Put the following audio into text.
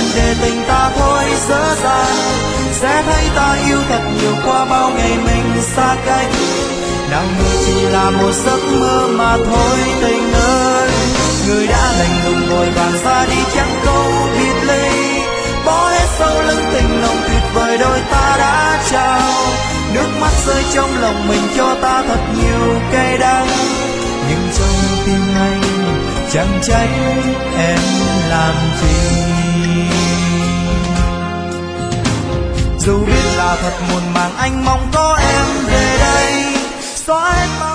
để tình ta thôi dở dang, sẽ thấy ta yêu thật nhiều qua bao ngày mình xa cách. Nào ngờ chỉ là một giấc mơ mà thôi tình ơi. Người đã lạnh lùng vội vàng ra đi chẳng câu biệt ly, bỏ hết sau lưng tình nồng tuyệt vời đôi ta đã trao. Nước mắt rơi trong lòng mình cho ta thật nhiều cay đắng, nhưng trong tim anh chẳng trách em làm chi. Dù biết là thật muộn màng anh mong có em về đây xóa hết